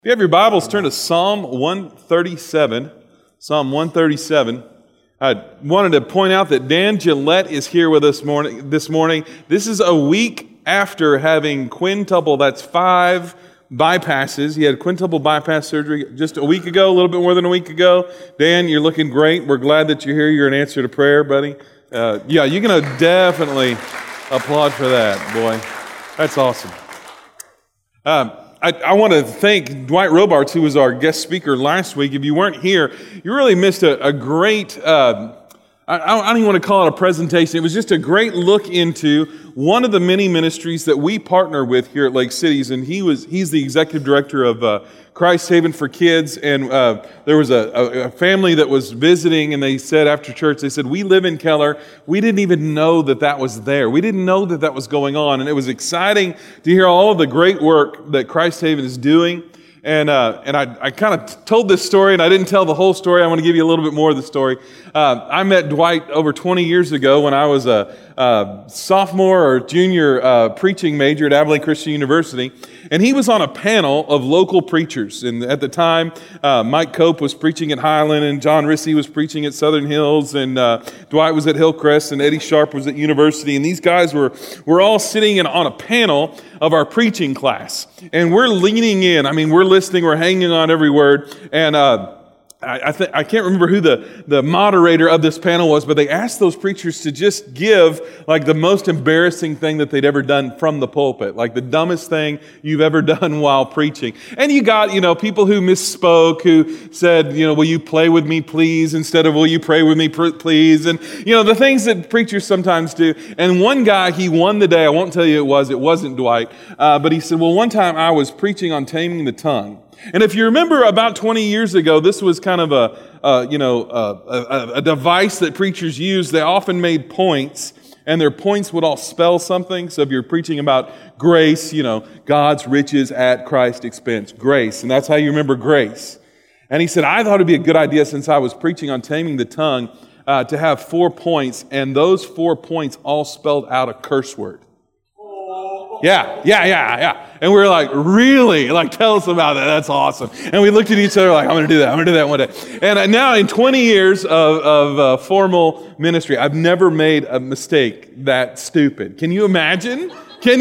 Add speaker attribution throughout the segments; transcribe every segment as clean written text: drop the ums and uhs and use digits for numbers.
Speaker 1: If you have your Bibles, turn to Psalm 137. Psalm 137. I wanted to point out that Dan Gillette is here with us this morning. This is a week after having quintuple, that's 5 bypasses. He had quintuple bypass surgery just a week ago, a little bit more than a week ago. Dan, you're looking great. We're glad that you're here. You're an answer to prayer, buddy. You're going to definitely applaud for that, boy. That's awesome. I want to thank Dwight Robarts, who was our guest speaker last week. If you weren't here, you really missed a great, I don't even want to call it a presentation. It was just a great look into one of the many ministries that we partner with here at Lake Cities. And he's the executive director of Christ Haven for Kids. And there was a family that was visiting, and they said after church, they said, "We live in Keller. We didn't even know that was there. We didn't know that was going on." And it was exciting to hear all of the great work that Christ Haven is doing. And I kind of told this story, and I didn't tell the whole story. I want to give you a little bit more of the story. I met Dwight over 20 years ago when I was a sophomore or junior preaching major at Abilene Christian University. And he was on a panel of local preachers. And at the time, Mike Cope was preaching at Highland, and John Rissy was preaching at Southern Hills, and Dwight was at Hillcrest, and Eddie Sharp was at University. And these guys were all sitting on a panel of our preaching class. And we're leaning in. I mean, we're listening. We're hanging on every word. And I can't remember who the moderator of this panel was, but they asked those preachers to just give like the most embarrassing thing that they'd ever done from the pulpit, like the dumbest thing you've ever done while preaching. And you got, people who misspoke, who said, "Will you play with me, please?" instead of "Will you pray with me, please?" And, the things that preachers sometimes do. And one guy, he won the day. I won't tell you it wasn't Dwight. But he said, "Well, one time I was preaching on taming the tongue. And if you remember about 20 years ago, this was kind of a device that preachers used. They often made points, and their points would all spell something. So if you're preaching about grace, God's riches at Christ's expense, grace. And that's how you remember grace. And he said, I thought it'd be a good idea, since I was preaching on taming the tongue, to have 4 points, and those 4 points all spelled out a curse word. Yeah. And we were like, really? Like, tell us about that. That's awesome. And we looked at each other like, I'm going to do that one day. And now in 20 years of formal ministry, I've never made a mistake that stupid. Can you imagine?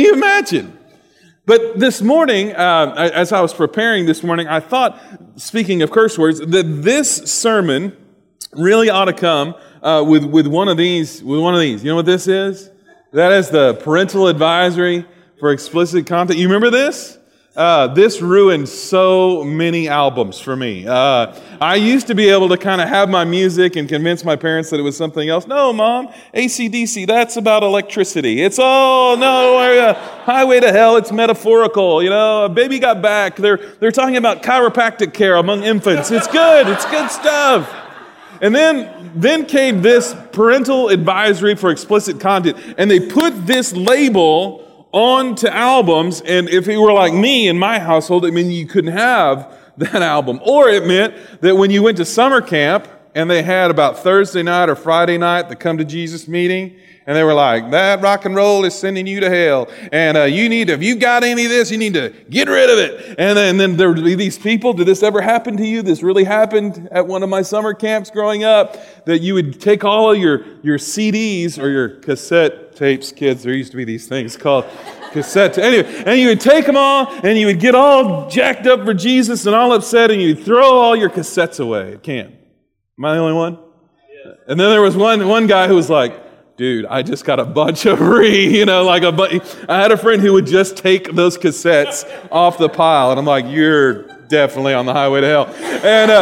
Speaker 1: But this morning, as I was preparing this morning, I thought, speaking of curse words, that this sermon really ought to come with one of these. You know what this is? That is the parental advisory for explicit content. You remember this? This ruined so many albums for me. I used to be able to kind of have my music and convince my parents that it was something else. No, Mom, AC/DC, that's about electricity. It's Highway to Hell, it's metaphorical. A baby got back. They're talking about chiropractic care among infants. It's good stuff. And then came this parental advisory for explicit content, and they put this label onto albums, and if you were like me in my household, it meant you couldn't have that album. Or it meant that when you went to summer camp, and they had about Thursday night or Friday night the Come to Jesus meeting, and they were like, that rock and roll is sending you to hell, and if you got any of this, you need to get rid of it. And then there would be these people. Did this ever happen to you? This really happened at one of my summer camps growing up, that you would take all of your CDs or your cassette tapes, kids. There used to be these things called cassette. Anyway, and you would take them all, and you would get all jacked up for Jesus and all upset, and you'd throw all your cassettes away at camp. Am I the only one? Yes. And then there was one guy who was like, dude, I just got a bunch of I had a friend who would just take those cassettes off the pile, and I'm like, you're definitely on the highway to hell. And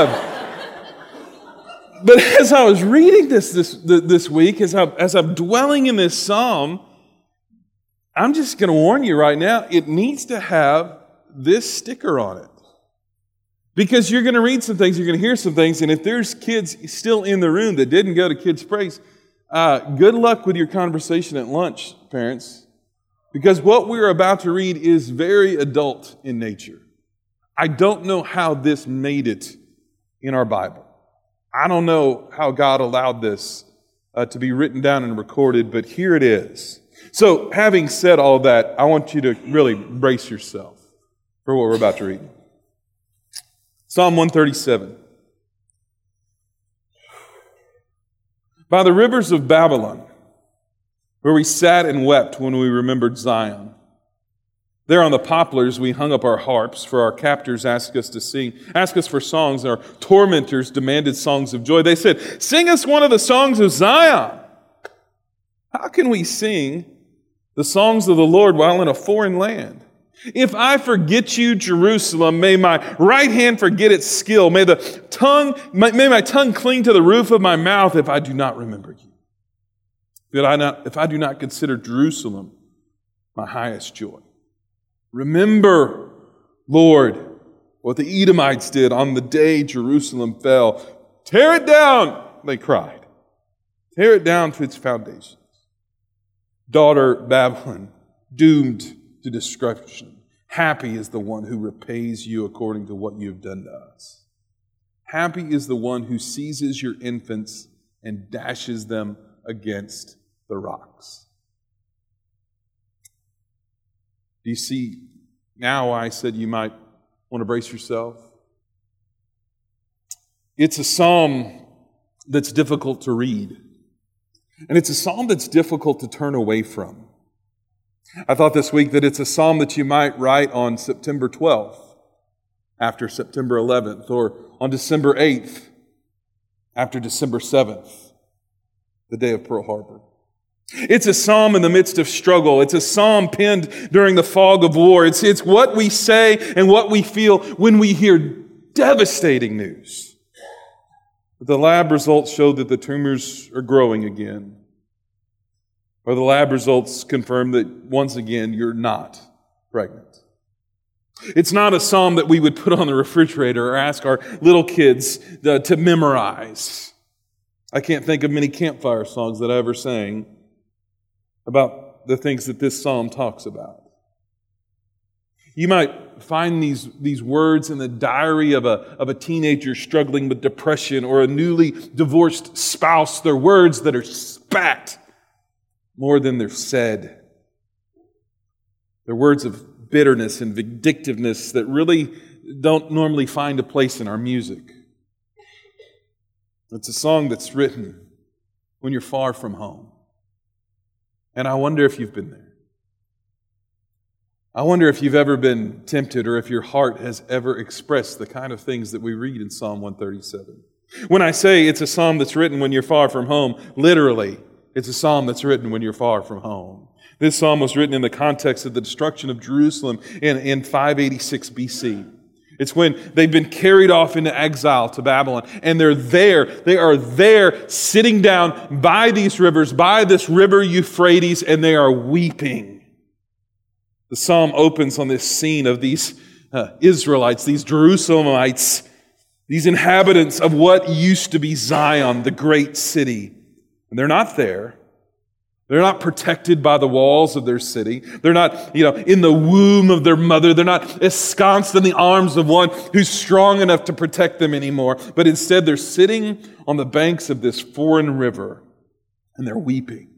Speaker 1: but as I was reading this week, as I'm dwelling in this psalm, I'm just going to warn you right now, it needs to have this sticker on it. Because you're going to read some things, you're going to hear some things, and if there's kids still in the room that didn't go to Kids Praise, good luck with your conversation at lunch, parents. Because what we're about to read is very adult in nature. I don't know how this made it in our Bible. I don't know how God allowed this to be written down and recorded, but here it is. So, having said all that, I want you to really brace yourself for what we're about to read. Psalm 137. By the rivers of Babylon, where we sat and wept when we remembered Zion. There on the poplars we hung up our harps, for our captors asked us for songs, and our tormentors demanded songs of joy. They said, "Sing us one of the songs of Zion." How can we sing the songs of the Lord while in a foreign land? If I forget you, Jerusalem, may my right hand forget its skill. May my tongue cling to the roof of my mouth if I do not remember you. If I do not consider Jerusalem my highest joy. Remember, Lord, what the Edomites did on the day Jerusalem fell. Tear it down, they cried. Tear it down to its foundations. Daughter Babylon, doomed to destruction. Happy is the one who repays you according to what you have done to us. Happy is the one who seizes your infants and dashes them against the rocks. Do you see now why I said you might want to brace yourself? It's a psalm that's difficult to read. And it's a psalm that's difficult to turn away from. I thought this week that it's a psalm that you might write on September 12th, after September 11th, or on December 8th, after December 7th, the day of Pearl Harbor. It's a psalm in the midst of struggle. It's a psalm penned during the fog of war. It's what we say and what we feel when we hear devastating news. The lab results show that the tumors are growing again. Or the lab results confirm that once again you're not pregnant. It's not a psalm that we would put on the refrigerator or ask our little kids to memorize. I can't think of many campfire songs that I ever sang about the things that this psalm talks about. You might find these words in the diary of a teenager struggling with depression or a newly divorced spouse. They're words that are spat more than they're said. They're words of bitterness and vindictiveness that really don't normally find a place in our music. It's a song that's written when you're far from home. And I wonder if you've been there. I wonder if you've ever been tempted or if your heart has ever expressed the kind of things that we read in Psalm 137. When I say it's a psalm that's written when you're far from home, literally, it's a psalm that's written when you're far from home. This psalm was written in the context of the destruction of Jerusalem in 586 BC. It's when they've been carried off into exile to Babylon, and they are there sitting down by these rivers, by this river Euphrates, and they are weeping. The psalm opens on this scene of these Israelites, these Jerusalemites, these inhabitants of what used to be Zion, the great city. And they're not there. They're not protected by the walls of their city. They're not, in the womb of their mother. They're not ensconced in the arms of one who's strong enough to protect them anymore. But instead, they're sitting on the banks of this foreign river, and they're weeping.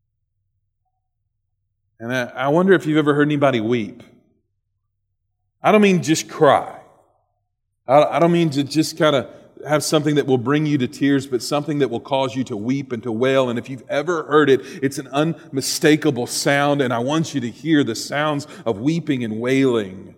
Speaker 1: And I wonder if you've ever heard anybody weep. I don't mean just cry. I don't mean to just kind of have something that will bring you to tears, but something that will cause you to weep and to wail. And if you've ever heard it, it's an unmistakable sound, and I want you to hear the sounds of weeping and wailing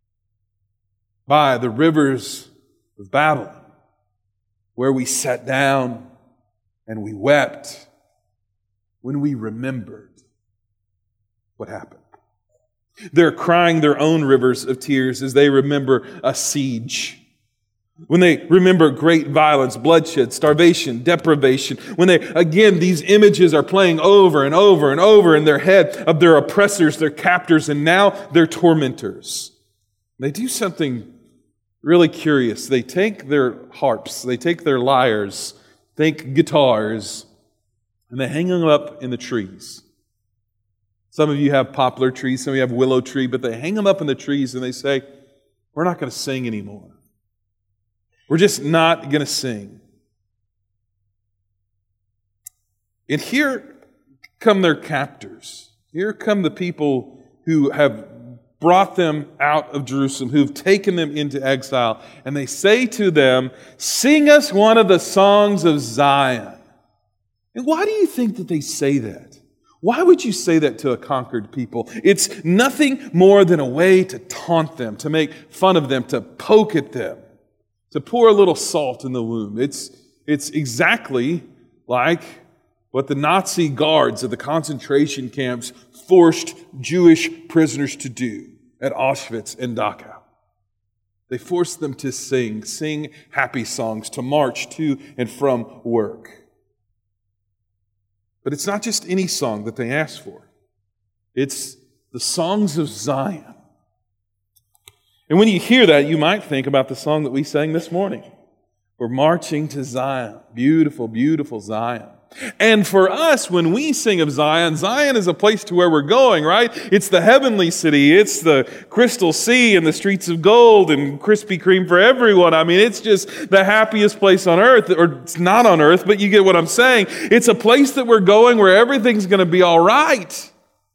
Speaker 1: by the rivers of Babylon, where we sat down and we wept when we remembered what happened. They're crying their own rivers of tears as they remember a siege. When they remember great violence, bloodshed, starvation, deprivation, when these images are playing over and over and over in their head of their oppressors, their captors, and now their tormentors. They do something really curious. They take their harps, they take their lyres, think guitars, and they hang them up in the trees. Some of you have poplar trees, some of you have willow tree, but they hang them up in the trees and they say, we're not going to sing anymore. We're just not going to sing. And here come their captors. Here come the people who have brought them out of Jerusalem, who've taken them into exile. And they say to them, sing us one of the songs of Zion. And why do you think that they say that? Why would you say that to a conquered people? It's nothing more than a way to taunt them, to make fun of them, to poke at them, to pour a little salt in the wound. It's exactly like what the Nazi guards at the concentration camps forced Jewish prisoners to do at Auschwitz and Dachau. They forced them to sing happy songs, to march to and from work. But it's not just any song that they ask for. It's the songs of Zion. And when you hear that, you might think about the song that we sang this morning. We're marching to Zion. Beautiful, beautiful Zion. And for us, when we sing of Zion, Zion is a place to where we're going, right? It's the heavenly city. It's the crystal sea and the streets of gold and Krispy Kreme for everyone. I mean, it's just the happiest place on earth, or it's not on earth, but you get what I'm saying. It's a place that we're going where everything's going to be all right.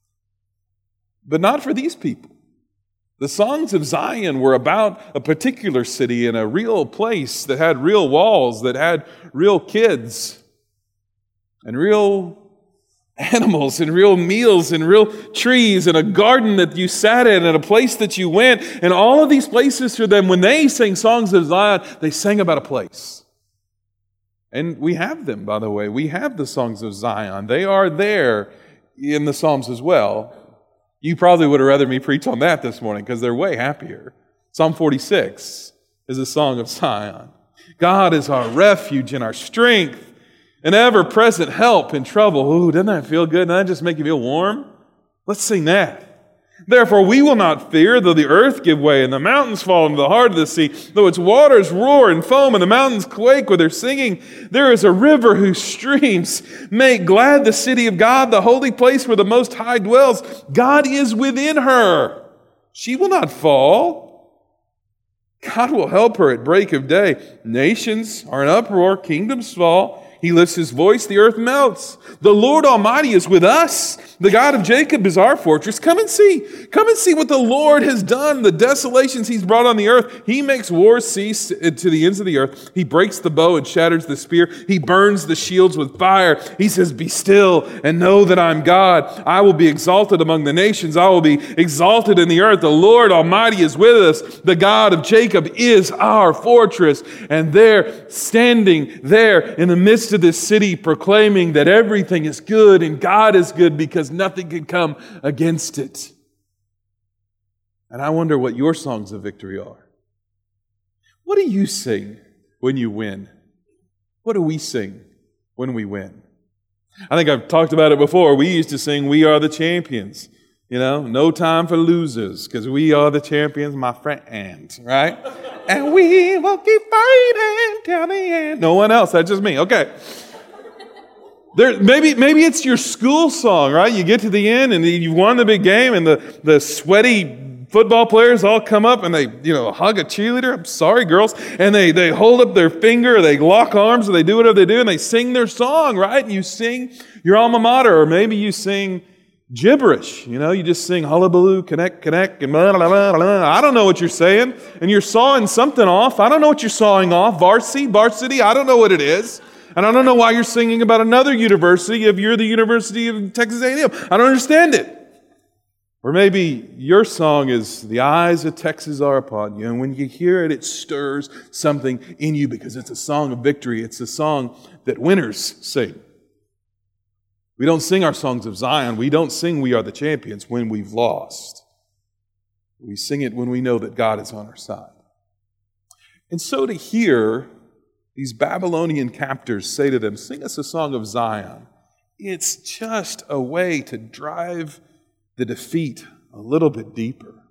Speaker 1: But not for these people. The songs of Zion were about a particular city and a real place that had real walls, that had real kids, and real animals, and real meals, and real trees, and a garden that you sat in, and a place that you went. And all of these places for them, when they sang songs of Zion, they sang about a place. And we have them, by the way. We have the songs of Zion. They are there in the Psalms as well. You probably would have rather me preach on that this morning because they're way happier. Psalm 46 is a song of Zion. God is our refuge and our strength, an ever-present help in trouble. Ooh, doesn't that feel good? Doesn't that just make you feel warm? Let's sing that. Therefore we will not fear, though the earth give way and the mountains fall into the heart of the sea, though its waters roar and foam and the mountains quake with their singing. There is a river whose streams make glad the city of God, the holy place where the Most High dwells. God is within her. She will not fall. God will help her at break of day. Nations are in uproar, kingdoms fall. He lifts his voice, the earth melts. The Lord Almighty is with us. The God of Jacob is our fortress. Come and see. Come and see what the Lord has done, the desolations he's brought on the earth. He makes wars cease to the ends of the earth. He breaks the bow and shatters the spear. He burns the shields with fire. He says, be still and know that I'm God. I will be exalted among the nations. I will be exalted in the earth. The Lord Almighty is with us. The God of Jacob is our fortress. And there, standing there in the midst of this city, proclaiming that everything is good and God is good because nothing can come against it. And I wonder what your songs of victory are. What do you sing when you win? What do we sing when we win? I think I've talked about it before. We used to sing, "We are the champions." You know, no time for losers because we are the champions, my friend, right? And we will keep fighting till the end. No one else, that's just me. Okay. Maybe it's your school song, right? You get to the end and you've won the big game and the sweaty football players all come up and they, hug a cheerleader. I'm sorry, girls. And they hold up their finger, or they lock arms, or they do whatever they do, and they sing their song, right? And you sing your alma mater, or maybe you sing gibberish. You just sing hullabaloo, connect, and blah, blah, blah, blah. I don't know what you're saying. And you're sawing something off. I don't know what you're sawing off. Varsity, I don't know what it is. And I don't know why you're singing about another university if you're the University of Texas A&M. I don't understand it. Or maybe your song is "The eyes of Texas are upon you." And when you hear it, it stirs something in you because it's a song of victory. It's a song that winners sing. We don't sing our songs of Zion. We don't sing "We are the champions" when we've lost. We sing it when we know that God is on our side. And so to hear these Babylonian captors say to them, "Sing us a song of Zion," it's just a way to drive the defeat a little bit deeper.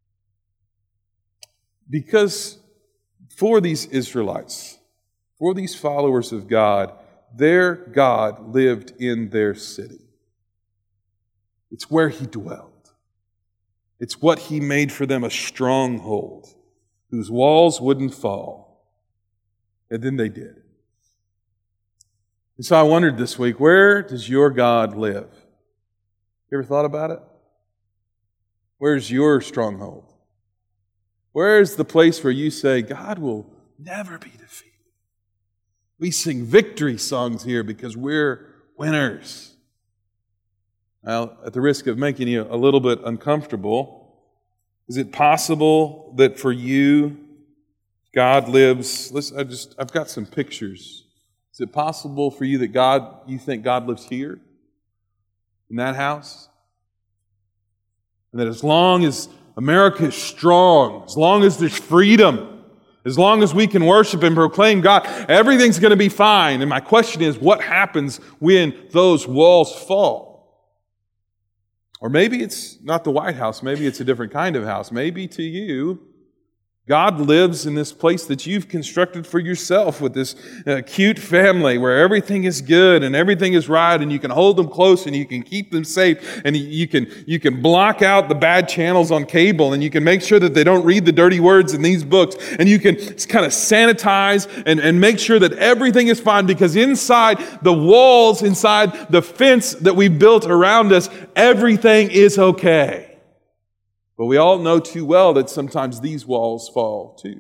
Speaker 1: Because for these Israelites, for these followers of God, their God lived in their city. It's where he dwelled. It's what he made for them a stronghold, whose walls wouldn't fall. And then they did. And so I wondered this week, where does your God live? You ever thought about it? Where's your stronghold? Where's the place where you say, God will never be defeated? We sing victory songs here because we're winners. Well, at the risk of making you a little bit uncomfortable, is it possible that for you, God lives... I've got some pictures. Is it possible for you that you think God lives here? In that house? And that as long as America is strong, as long as there's freedom, as long as we can worship and proclaim God, everything's going to be fine. And my question is, what happens when those walls fall? Or maybe it's not the White House. Maybe it's a different kind of house. Maybe to you, God lives in this place that you've constructed for yourself with this cute family where everything is good and everything is right and you can hold them close and you can keep them safe and you can block out the bad channels on cable and you can make sure that they don't read the dirty words in these books and you can kind of sanitize and make sure that everything is fine because inside the walls, inside the fence that we built around us, everything is okay. But we all know too well that sometimes these walls fall too.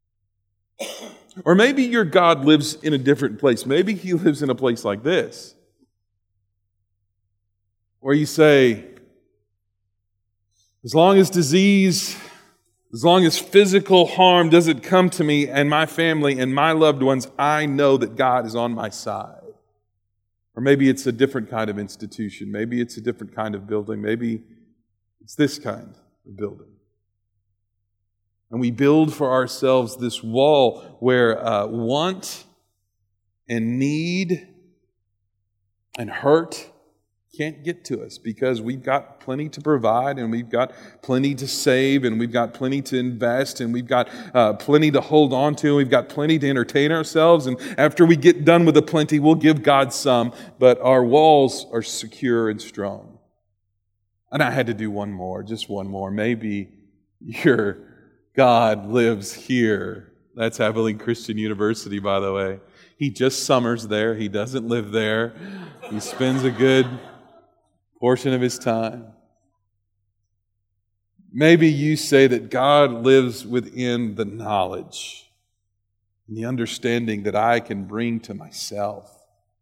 Speaker 1: Or maybe your God lives in a different place. Maybe He lives in a place like this, where you say, as long as disease, as long as physical harm doesn't come to me and my family and my loved ones, I know that God is on my side. Or maybe it's a different kind of institution. Maybe it's a different kind of building. Maybe it's this kind of building. And we build for ourselves this wall where want and need and hurt can't get to us because we've got plenty to provide and we've got plenty to save and we've got plenty to invest and we've got plenty to hold on to and we've got plenty to entertain ourselves, and after we get done with the plenty, we'll give God some, but our walls are secure and strong. And I had to do one more, just one more. Maybe your God lives here. That's Abilene Christian University, by the way. He just summers there. He doesn't live there. He spends a good portion of his time. Maybe you say that God lives within the knowledge and the understanding that I can bring to myself.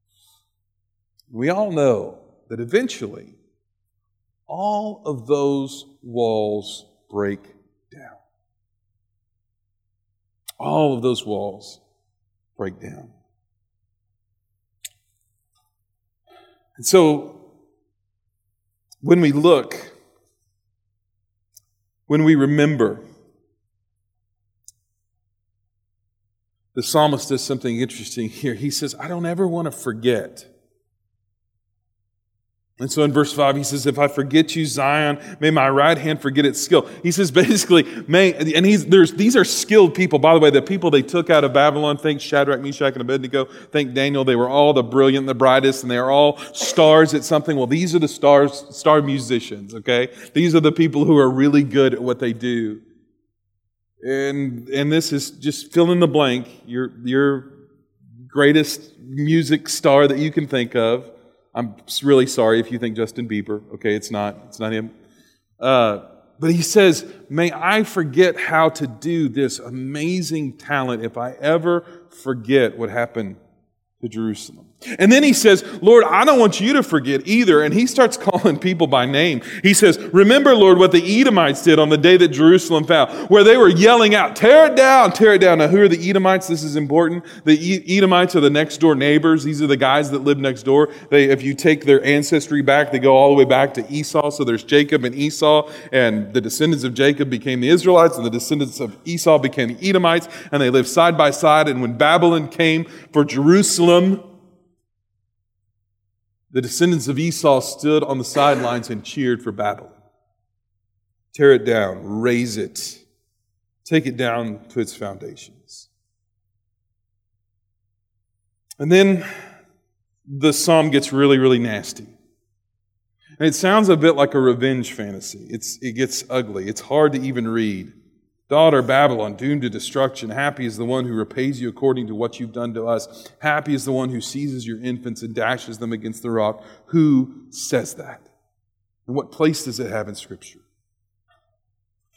Speaker 1: We all know that eventually all of those walls break down. All of those walls break down. And so, when we look, when we remember, the psalmist does something interesting here. He says, I don't ever want to forget. And so in verse 5, he says, if I forget you, Zion, may my right hand forget its skill. He says basically, these are skilled people. By the way, the people they took out of Babylon, think Shadrach, Meshach, and Abednego, think Daniel, they were all the brilliant, the brightest, and they are all stars at something. Well, these are the star musicians, okay? These are the people who are really good at what they do. And this is just fill in the blank, your greatest music star that you can think of. I'm really sorry if you think Justin Bieber. Okay, it's not him. But he says, may I forget how to do this amazing talent if I ever forget what happened to Jerusalem. And then he says, Lord, I don't want you to forget either. And he starts calling people by name. He says, remember, Lord, what the Edomites did on the day that Jerusalem fell, where they were yelling out, tear it down, tear it down. Now, who are the Edomites? This is important. The Edomites are the next door neighbors. These are the guys that live next door. If you take their ancestry back, they go all the way back to Esau. So there's Jacob and Esau, and the descendants of Jacob became the Israelites, and the descendants of Esau became the Edomites, and they lived side by side. And when Babylon came for Jerusalem, the descendants of Esau stood on the sidelines and cheered for Babylon. Tear it down, raze it, take it down to its foundations. And then the psalm gets really, really nasty. And it sounds a bit like a revenge fantasy. It gets ugly. It's hard to even read. Daughter Babylon, doomed to destruction, happy is the one who repays you according to what you've done to us. Happy is the one who seizes your infants and dashes them against the rock. Who says that? And what place does it have in Scripture?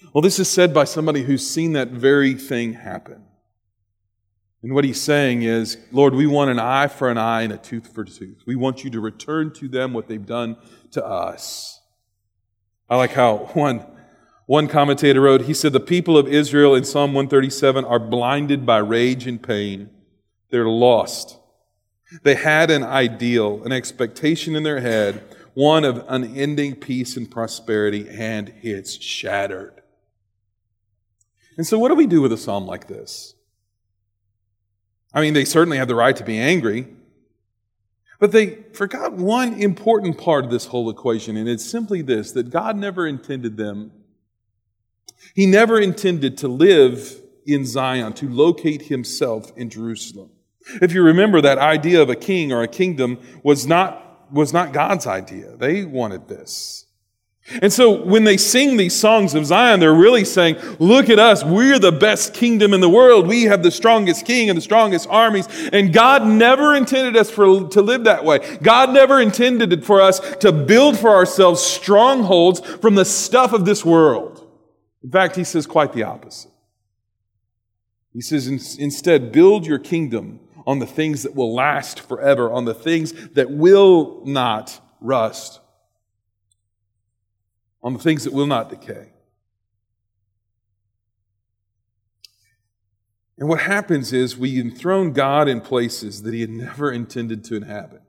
Speaker 1: Well, this is said by somebody who's seen that very thing happen. And what he's saying is, Lord, we want an eye for an eye and a tooth for a tooth. We want you to return to them what they've done to us. I like how one commentator wrote, he said, the people of Israel in Psalm 137 are blinded by rage and pain. They're lost. They had an ideal, an expectation in their head, one of unending peace and prosperity, and it's shattered. And so what do we do with a psalm like this? I mean, they certainly have the right to be angry, but they forgot one important part of this whole equation, and it's simply this, that God never intended them. He never intended to live in Zion, to locate himself in Jerusalem. If you remember, that idea of a king or a kingdom was not God's idea. They wanted this. And so when they sing these songs of Zion, they're really saying, look at us, we're the best kingdom in the world. We have the strongest king and the strongest armies. And God never intended us to live that way. God never intended for us to build for ourselves strongholds from the stuff of this world. In fact, he says quite the opposite. He says, instead, build your kingdom on the things that will last forever, on the things that will not rust, on the things that will not decay. And what happens is we enthrone God in places that he had never intended to inhabit.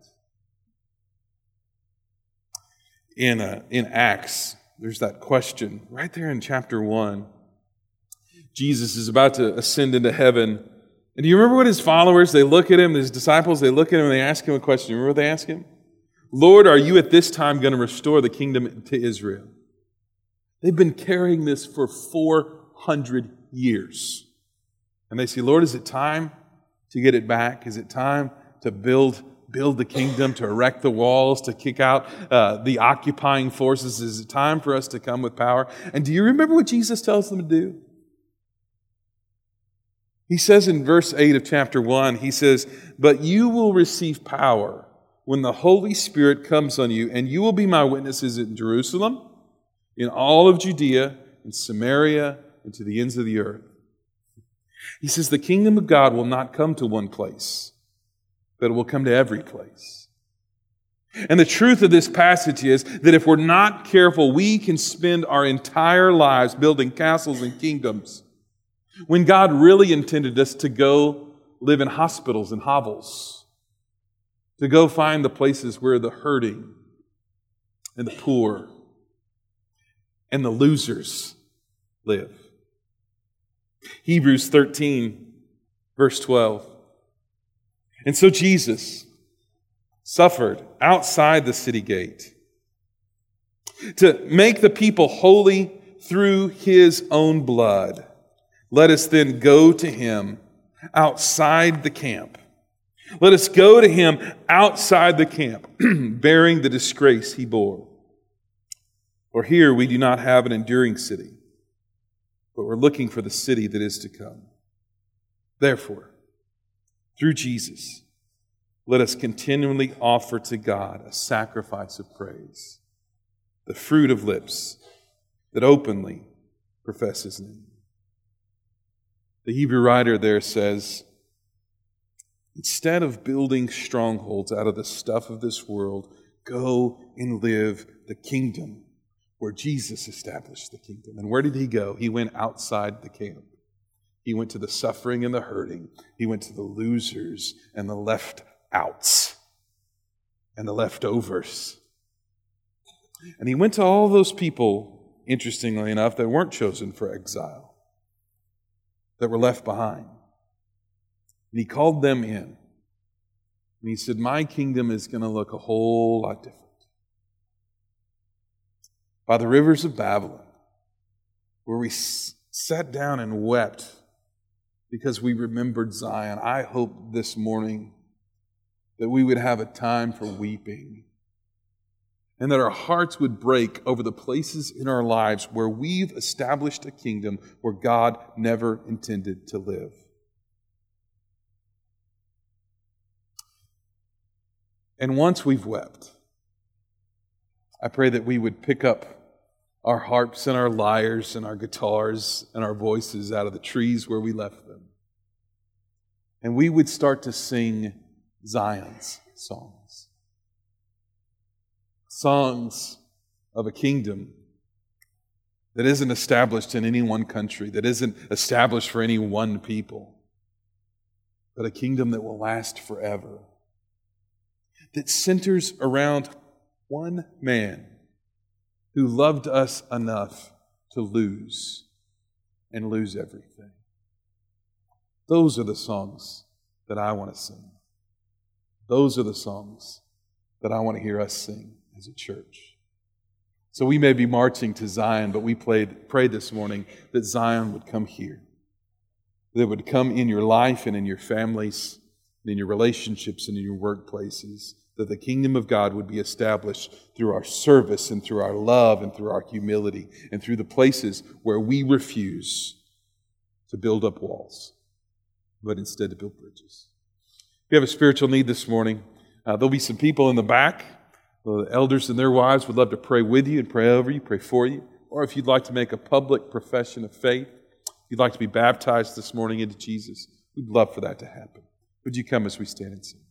Speaker 1: In Acts, there's that question right there in chapter 1. Jesus is about to ascend into heaven. And do you remember what his followers, they look at him, his disciples, they look at him and they ask him a question. Remember what they ask him? Lord, are you at this time going to restore the kingdom to Israel? They've been carrying this for 400 years. And they say, Lord, is it time to get it back? Is it time to build the kingdom, to erect the walls, to kick out the occupying forces? Is it time for us to come with power? And do you remember what Jesus tells them to do? He says in verse 8 of chapter 1, he says, but you will receive power when the Holy Spirit comes on you, and you will be my witnesses in Jerusalem, in all of Judea, in Samaria, and to the ends of the earth. He says the kingdom of God will not come to one place, but it will come to every place. And the truth of this passage is that if we're not careful, we can spend our entire lives building castles and kingdoms when God really intended us to go live in hospitals and hovels, to go find the places where the hurting and the poor and the losers live. Hebrews 13, verse 12. And so Jesus suffered outside the city gate to make the people holy through his own blood. Let us then go to him outside the camp. Let us go to him outside the camp, bearing the disgrace he bore. For here we do not have an enduring city, but we're looking for the city that is to come. Therefore, through Jesus, let us continually offer to God a sacrifice of praise, the fruit of lips that openly profess his name. The Hebrew writer there says, instead of building strongholds out of the stuff of this world, go and live the kingdom where Jesus established the kingdom. And where did he go? He went outside the camp. He went to the suffering and the hurting. He went to the losers and the left outs and the leftovers. And he went to all those people, interestingly enough, that weren't chosen for exile, that were left behind. And he called them in. And he said, my kingdom is going to look a whole lot different. By the rivers of Babylon, where we sat down and wept because we remembered Zion. I hope this morning that we would have a time for weeping and that our hearts would break over the places in our lives where we've established a kingdom where God never intended to live. And once we've wept, I pray that we would pick up our harps and our lyres and our guitars and our voices out of the trees where we left them. And we would start to sing Zion's songs. Songs of a kingdom that isn't established in any one country, that isn't established for any one people, but a kingdom that will last forever, that centers around one man who loved us enough to lose and lose everything. Those are the songs that I want to sing. Those are the songs that I want to hear us sing as a church. So we may be marching to Zion, but we prayed this morning that Zion would come here. That it would come in your life and in your families, and in your relationships and in your workplaces. That the kingdom of God would be established through our service and through our love and through our humility and through the places where we refuse to build up walls, but instead to build bridges. If you have a spiritual need this morning, there'll be some people in the back. The elders and their wives would love to pray with you and pray over you, pray for you. Or if you'd like to make a public profession of faith, if you'd like to be baptized this morning into Jesus, we'd love for that to happen. Would you come as we stand and sing?